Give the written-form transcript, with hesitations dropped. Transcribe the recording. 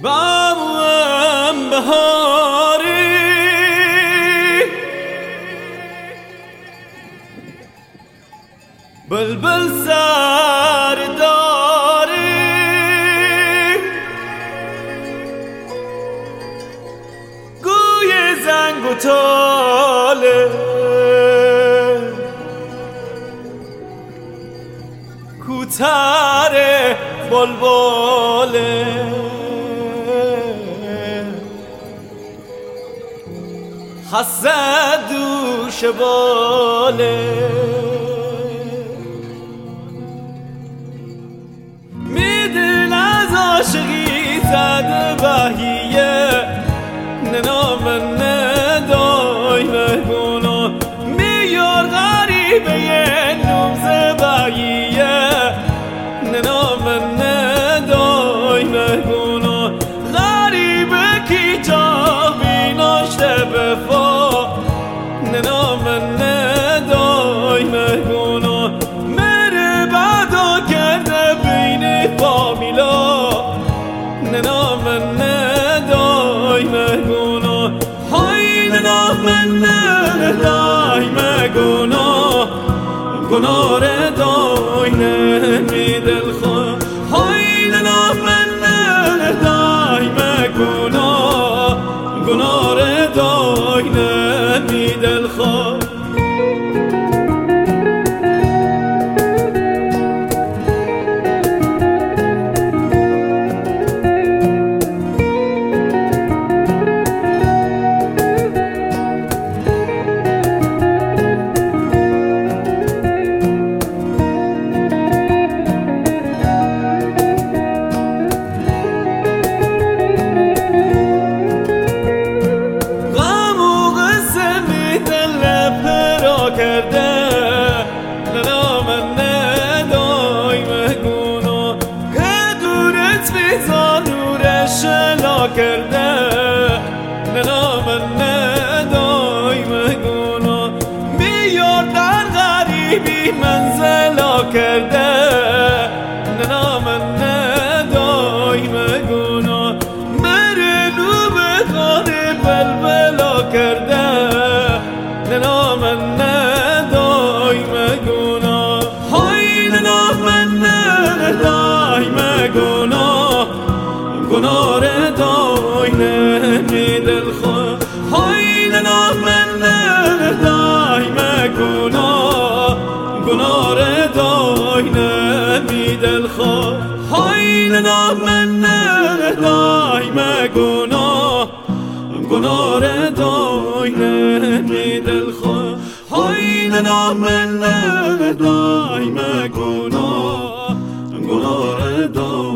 باموام بهاری بلبل سر داری گوی زنگ و تاله کوتر بلبله حسد دوش باله میدل از عاشقی زده بهیه ننام ندای مگونا میار غریبه نوز بهیه ننام ندای مگونا غریبه کی جا بیناشته بفا ننام ندای مگونا مره بعدا کرده بین فامیلا ننام ندای مگونا های ننام ندای مگونا گناه دای نمی دل خواه های ننام ندای مگونا گناه دای نمی دل خواه کرده ننام ندای مگونا که دورت بیزا نورش لا کرده ننام ندای مگونا میار در غریبی منزلا کرده ننام ندای مگونا مره نو به خانه بلبلا کرده ننام ندای مگونا های ننام ندای مگونا گناه دای نمی دل خواه های ننام ندای مگونا گناه دای نمی دل خواه های ننام ندای مگونا گناه دای نمی دل خواه های ننام ندای مگونا گناه دای